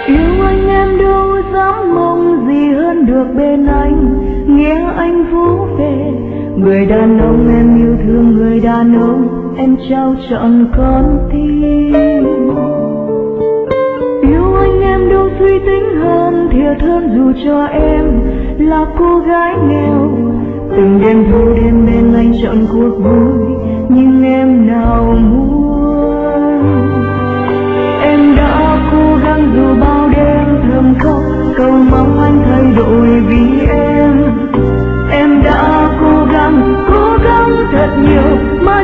Yêu anh em đâu dám mong gì hơn được bên anh, nghe anh vỗ về người đàn ông em yêu thương, người đàn ông em trao trọn con tim. Yêu anh em đâu suy tính hơn thiệt hơn, dù cho em là cô gái nghèo, từng đêm thâu đêm bên anh chọn cuộc vui, nhưng em nào muốn. Em đã cố gắng dù bao đêm thầm khóc, cầu mong anh thay đổi vì em. Em đã cố gắng thật nhiều mà